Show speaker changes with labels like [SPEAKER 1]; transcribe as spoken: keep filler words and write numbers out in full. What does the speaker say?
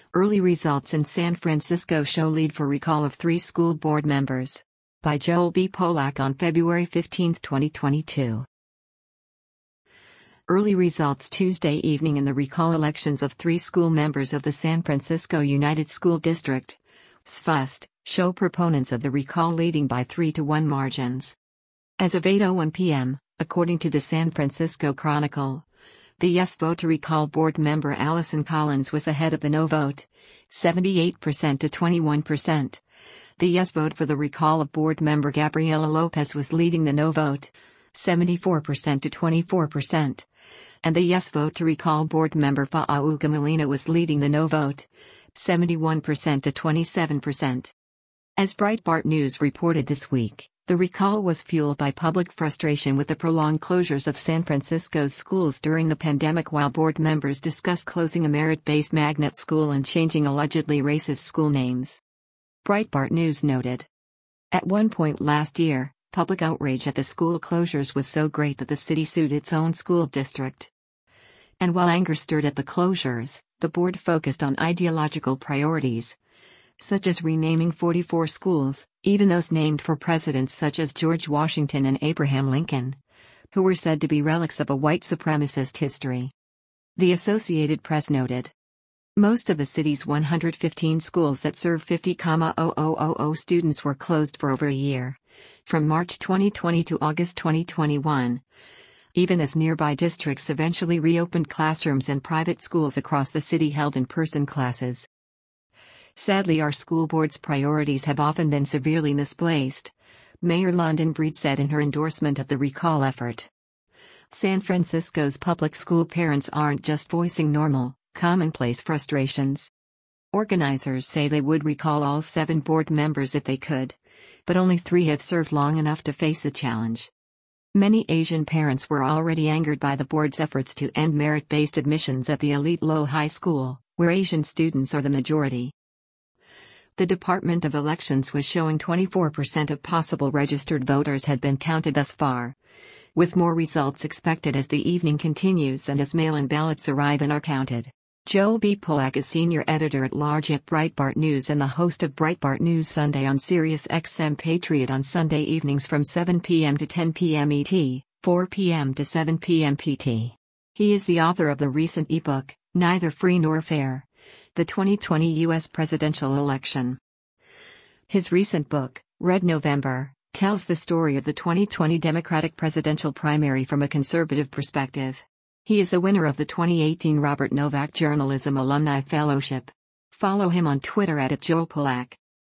[SPEAKER 1] Early results in San Francisco show lead for recall of three school board members. By Joel B. Polak on February fifteenth, twenty twenty-two. Early results Tuesday evening in the recall elections of three school members of the San Francisco United School District, S F U S T, show proponents of the recall leading by three to one margins. As of eight oh one p m, according to the San Francisco Chronicle, the yes vote to recall board member Allison Collins was ahead of the no vote, seventy-eight percent to twenty-one percent. The yes vote for the recall of board member Gabriela Lopez was leading the no vote, seventy-four percent to twenty-four percent. And the yes vote to recall board member Fauca Molina was leading the no vote, seventy-one percent to twenty-seven percent. As Breitbart News reported this week, the recall was fueled by public frustration with the prolonged closures of San Francisco's schools during the pandemic while board members discussed closing a merit-based magnet school and changing allegedly racist school names. Breitbart News noted. At one point last year, public outrage at the school closures was so great that the city sued its own school district. And while anger stirred at the closures, the board focused on ideological priorities, such as renaming forty-four schools, even those named for presidents such as George Washington and Abraham Lincoln, who were said to be relics of a white supremacist history. The Associated Press noted. Most of the city's one hundred fifteen schools that serve fifty thousand students were closed for over a year, from March twenty twenty to August twenty twenty-one, even as nearby districts eventually reopened classrooms and private schools across the city held in-person classes. Sadly, our school board's priorities have often been severely misplaced, Mayor London Breed said in her endorsement of the recall effort. San Francisco's public school parents aren't just voicing normal, commonplace frustrations. Organizers say they would recall all seven board members if they could, but only three have served long enough to face the challenge. Many Asian parents were already angered by the board's efforts to end merit-based admissions at the elite Lowell High School, where Asian students are the majority. The Department of Elections was showing twenty-four percent of possible registered voters had been counted thus far, with more results expected as the evening continues and as mail-in ballots arrive and are counted. Joel B. Polak is senior editor-at-large at Breitbart News and the host of Breitbart News Sunday on Sirius X M Patriot on Sunday evenings from seven p m to ten p m E T, four p m to seven p m P T. He is the author of the recent ebook, Neither Free Nor Fair: The twenty twenty U S Presidential Election. His recent book, Red November, tells the story of the twenty twenty Democratic presidential primary from a conservative perspective. He is a winner of the twenty eighteen Robert Novak Journalism Alumni Fellowship. Follow him on Twitter at Joel Polak.